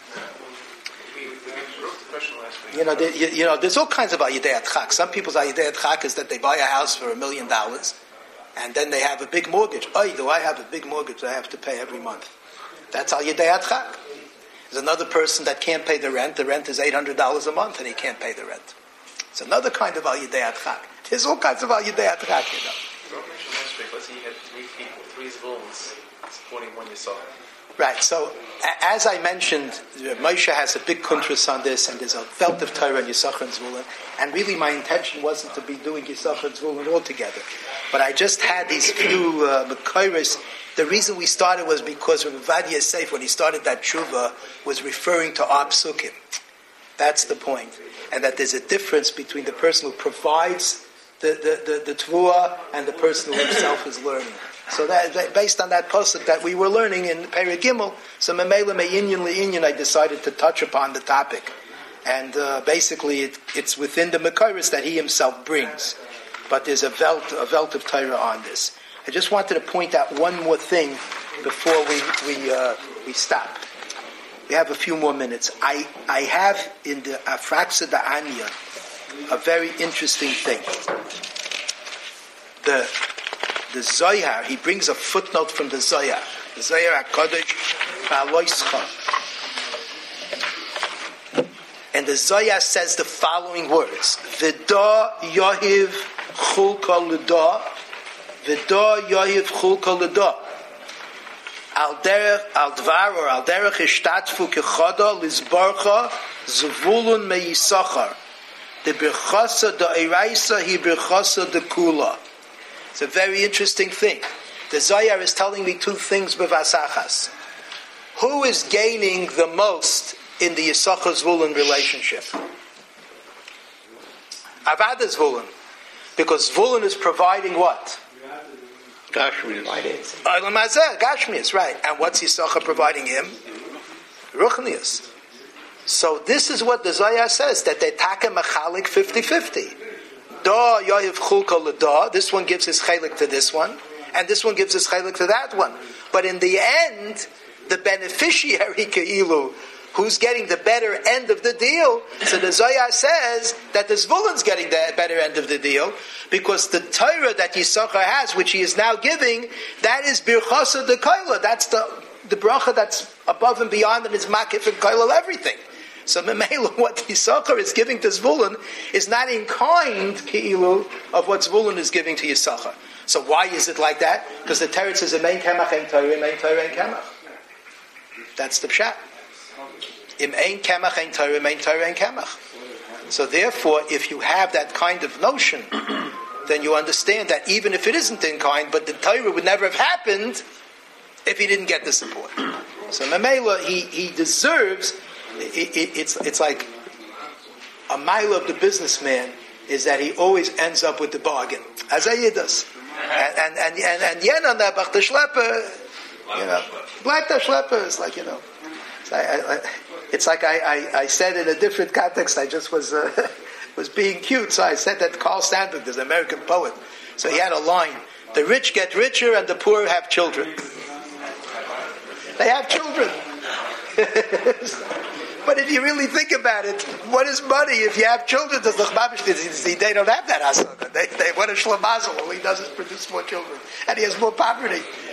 You know, there, you, you know, there's all kinds of al yedei adchak. Some people's al yedei adchak is that they buy a house for a million dollars, and then they have a big mortgage. Oh, do I have a big mortgage I have to pay every month? That's al yedei adchak. There's another person that can't pay the rent. The rent is eight hundred dollars a month, and he can't pay the rent. It's another kind of al yedei adchak. There's all kinds of al yedei adchak, you know. Let's say he had three people, three zvulns supporting one Yisrael. Right, so a- as I mentioned, Moshe has a big kuntras on this, and there's a belt of Torah and Yisachar and Zvulun, and really my intention wasn't to be doing Yisachar and Zvulun altogether, but I just had these few uh, Mekayros. The reason we started was because when Ovadia Yosef, when he started that tshuva, was referring to our psukim. That's the point, and that there's a difference between the person who provides the the, the, the tvua and the person who himself is learning. So that, that based on that pasuk that we were learning in Perek Gimel, so Memela Me'inyan Le'inyan, I decided to touch upon the topic, and uh, basically it, it's within the Mekayros that he himself brings, but there's a velt a velt of Torah on this. I just wanted to point out one more thing before we we uh, we stop. We have a few more minutes. I I have in the Afraxa Da'anya a very interesting thing. The The Zohar, he brings a footnote from the Zohar. The Zohar HaKadosh Ba'aloischa. And the Zohar says the following words. V'da yohiv chulka l'da. V'da yohiv chulka l'da. Al derech, al dvar, or al derech ishtatfu kechada lizbarcha zvulun me'yisachar. The birchasa da eraisa hi birchasa da kula. It's a very interesting thing. The Zohar is telling me two things b'vasachas. Who is gaining the most in the Yisachar Zvulun relationship? Avada Zvulun. Because Zvulun is providing what? Gashmias. Olam Hazeh, Gashmias, right. And what's Yisachar providing him? Ruchnias. So this is what the Zohar says, that they take a mechalik fifty-fifty. Da Yahiv Chulka L'da, this one gives his chalik to this one, and this one gives his chalik to that one. But in the end, the beneficiary Ke'ilu, who's getting the better end of the deal, so the Zohar says that the Zvulun's getting the better end of the deal, because the Torah that Yisachar has, which he is now giving, that is Birchasa de Koila, that's the, the bracha that's above and beyond, and is Makif and Koila everything. So Memela, what Yisachar is giving to Zvulun is not in kind, Ke'ilu, of what Zvulun is giving to Yisachar. So why is it like that? Because the Torah says, Im ein kemach ein Torah, im ein Torah ein kemach. That's the pshat. Im ein kemach ein Torah, im ein Torah ein kemach. So therefore, if you have that kind of notion, then you understand that even if it isn't in kind, but the Torah would never have happened if he didn't get the support. So Memela, he, he deserves... It, it, it's it's like a mile of the businessman is that he always ends up with the bargain. As I does, and and and and yen on that bach the schlepper, you know, black the schlepper is like you know, it's like I, I, it's like I, I, I said in a different context. I just was uh, was being cute, so I said that Carl Sandburg, this American poet, so he had a line: the rich get richer and the poor have children. They have children. But if you really think about it, what is money if you have children? They don't have that hasana. They, they, what a shlamazel. All he does is produce more children. And he has more poverty.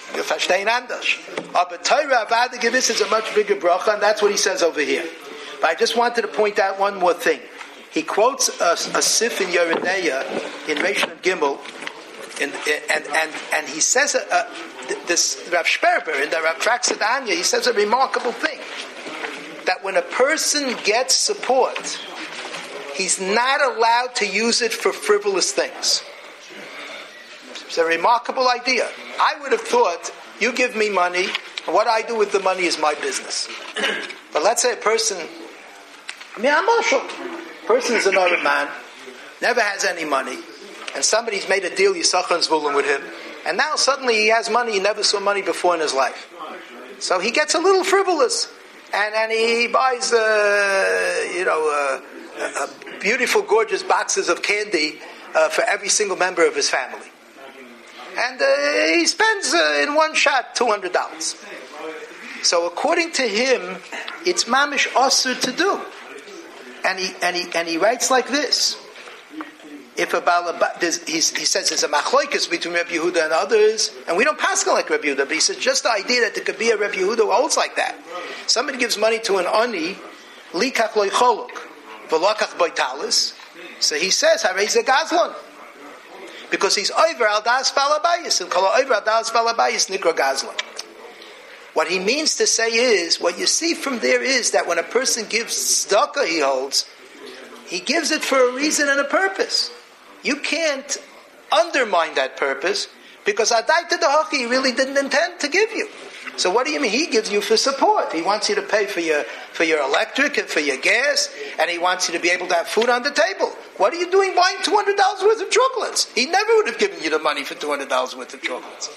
You verstehen anders. Aber Torah Avada Gewiss is a much bigger bracha, and that's what he says over here. But I just wanted to point out one more thing. He quotes a, a sif in Yeridea in Reish and Gimel, and and and and he says a, a, this Rav Sperber in the Rav Traxad Anya. He says a remarkable thing, that when a person gets support, he's not allowed to use it for frivolous things. It's a remarkable idea. I would have thought, you give me money, and what I do with the money is my business. But let's say a person, I mean, I'm Marshall. Person is another man, never has any money, and somebody's made a deal, Yisachar and Zvulun, with him, and now suddenly he has money, he never saw money before in his life. So he gets a little frivolous, and, and he buys, uh, you know, uh, uh, beautiful, gorgeous boxes of candy uh, for every single member of his family. And uh, he spends uh, in one shot two hundred dollars. So according to him, it's mamish asur to do. And he and he and he writes like this: if a balaba, he says there's a machloikus between Rabbi Yehuda and others, and we don't pass it like Rabbi Yehuda, but he says just the idea that there could be a Rabbi Yehuda who holds like that. Somebody gives money to an ani, likach loy choluk, v'lakach boitalis. So he says harei ze gazlan, because he's over al das balabayis, and kol over al das balabayis nikra gazlan. What he means to say is, what you see from there is that when a person gives tzedakah he holds, he gives it for a reason and a purpose. You can't undermine that purpose, because Adaita Dehachi he really didn't intend to give you. So what do you mean? He gives you for support. He wants you to pay for your for your electric and for your gas, and he wants you to be able to have food on the table. What are you doing buying two hundred dollars worth of chocolates? He never would have given you the money for two hundred dollars worth of chocolates.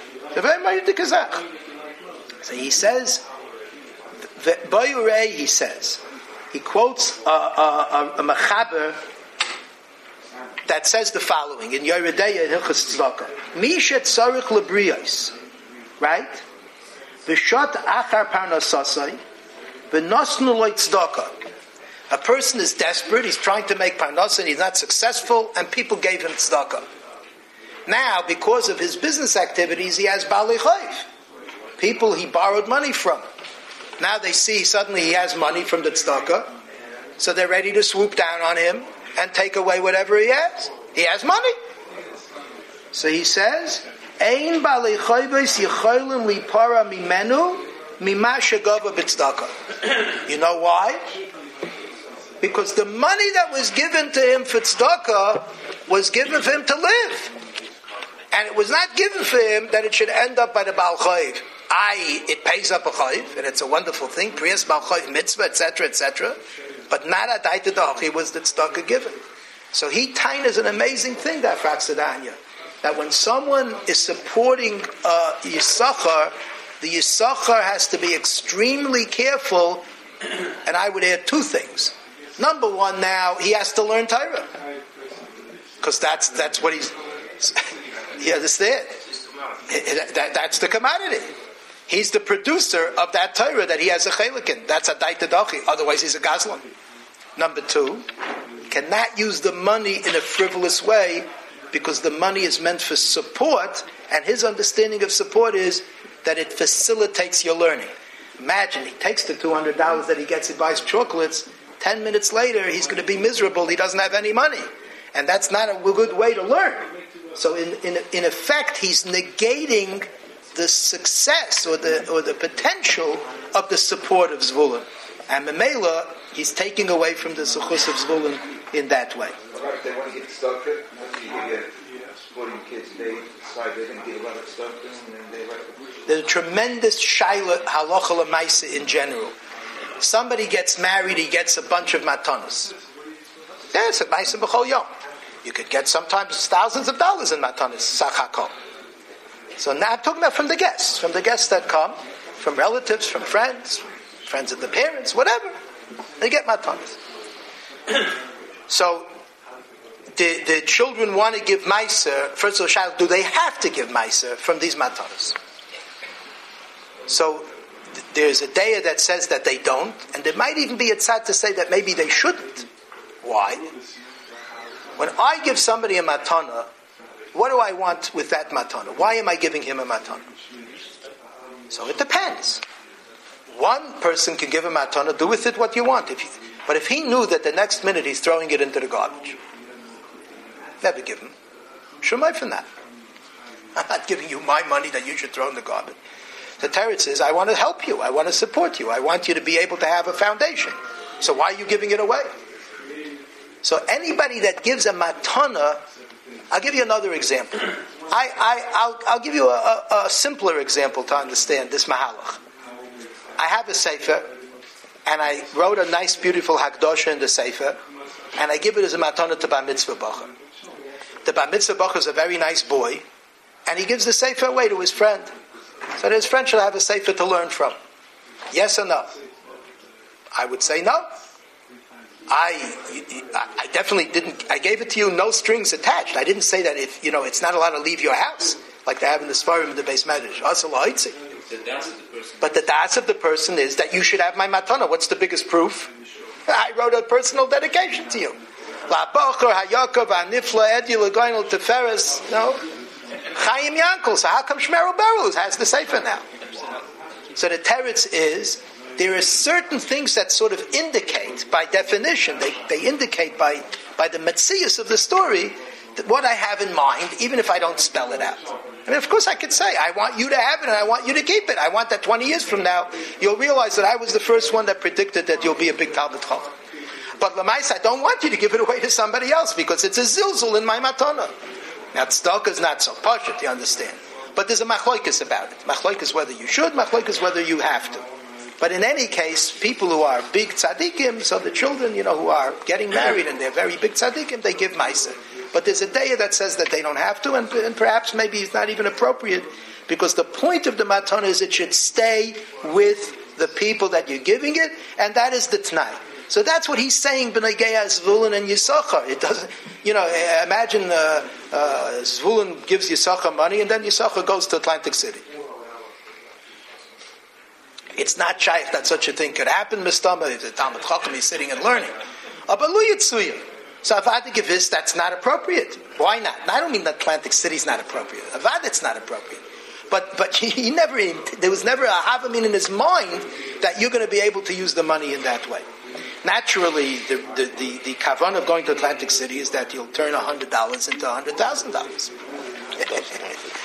So he says, Bayurei, he says, he quotes a, a, a, a mechaber that says the following in Yeridea in Hilchos Tzedakah: Mishet tzarich lebriyos, right? V'shot achar parnasasai, v'nosnu loy tzedakah. A person is desperate; he's trying to make parnasa, and he's not successful, and people gave him tzedakah. Now, because of his business activities, he has balei chayv. People he borrowed money from. Now they see suddenly he has money from the tzedakah, so they're ready to swoop down on him and take away whatever he has. He has money. So he says, Ein balei chayvos yicholim lipara mimenu mima shegava b'tzedakah. You know why? Because the money that was given to him for tzedakah was given for him to live. And it was not given for him that it should end up by the Baal Chayv. I, it pays up a chayv, and it's a wonderful thing, priyas Baal Chayv mitzvah, et cetera, et cetera. But not a daita dachi was the tzedakah given. So he tain is an amazing thing, that Fraxadanya, that when someone is supporting uh, Yisachar, the Yisachar has to be extremely careful, and I would add two things. Number one, now, he has to learn Torah. Because that's, that's what he's... You understand? That, that's the commodity. He's the producer of that Torah that he has a chelik in. That's a daita dachi. Otherwise, he's a gazlan. Number two, cannot use the money in a frivolous way, because the money is meant for support, and his understanding of support is that it facilitates your learning. Imagine, he takes the two hundred dollars that he gets, he buys chocolates, ten minutes later, he's going to be miserable, he doesn't have any money. And that's not a good way to learn. So in, in in effect, he's negating the success or the or the potential of the support of Zvulun. And Memela, he's taking away from the Zechus of Zvulun in that way. If they want to get stuck, you get supporting kids, they decide they're going to get a lot of stuff, and then they like. There's a tremendous shaila halacha l'maisa in general. Somebody gets married, he gets a bunch of matanos. Yes, a maisa b'chol yom. You could get sometimes thousands of dollars in matanis, sachakol. So now I'm talking about from the guests, from the guests that come, from relatives, from friends, friends of the parents, whatever. They get matanis. So the, the children want to give meiser. First of all, do they have to give meiser from these matanis? So th- there's a daya that says that they don't, and there might even be a tzad to say that maybe they shouldn't. Why? When I give somebody a matana, what do I want with that matana? Why am I giving him a matana? So it depends. One person can give a matana, do with it what you want. If you, but if he knew that the next minute he's throwing it into the garbage, never give him. Shumai from that. I'm not giving you my money that you should throw in the garbage. The Teretz says, I want to help you. I want to support you. I want you to be able to have a foundation. So why are you giving it away? So anybody that gives a matana, I'll give you another example. I, I, I'll, I'll give you a, a, a simpler example to understand this mahalach. I have a sefer, and I wrote a nice, beautiful hakdosha in the sefer, and I give it as a matana to Bar Mitzvah Bacher. The Bar Mitzvah Bacher is a very nice boy, and he gives the sefer away to his friend. So that his friend should have a sefer to learn from. Yes or no? I would say no. I, I definitely didn't. I gave it to you, no strings attached. I didn't say that if you know it's not allowed to leave your house like they have in the Sfarim in the Beis Medrash. But the das of the person is that you should have my matana. What's the biggest proof? I wrote a personal dedication to you. La Bocher Hayakov Anifla Edi Lagoinel Teferes. No, Chaim Yankel. So how come Shmerel Berel has the sefer now? So the teretz is, there are certain things that sort of indicate, by definition, they, they indicate by, by the metzius of the story, that what I have in mind, even if I don't spell it out. I mean, of course I could say, I want you to have it and I want you to keep it. I want that twenty years from now, you'll realize that I was the first one that predicted that you'll be a big Talmid Chacham. But Lamais, I don't want you to give it away to somebody else because it's a zilzul in my matana. Now, tzedakah is not so pashut, you understand. But there's a machloikus about it. Machloikus whether you should, machloikus whether you have to. But in any case, people who are big tzaddikim, so the children, you know, who are getting married and they're very big tzaddikim, they give maisa. But there's a day that says that they don't have to, and, and perhaps maybe it's not even appropriate, because the point of the matana is it should stay with the people that you're giving it, and that is the t'nai. So that's what he's saying, B'nai Geya, Zvulun, and Yisachar. It doesn't, you know, imagine uh, uh, Zvulun gives Yisachar money, and then Yisachar goes to Atlantic City. It's not shaykh that such a thing could happen, Mistama, if the Talmid Chacham is sitting and learning. Abalu Yitzuya. So Avad Gevis, that's not appropriate. Why not? I don't mean that Atlantic City is not appropriate. Avad, it's not appropriate. But but he, he never, there was never a havamin in his mind that you're going to be able to use the money in that way. Naturally, the the, the, the kavan of going to Atlantic City is that you'll turn one hundred dollars into one hundred thousand dollars.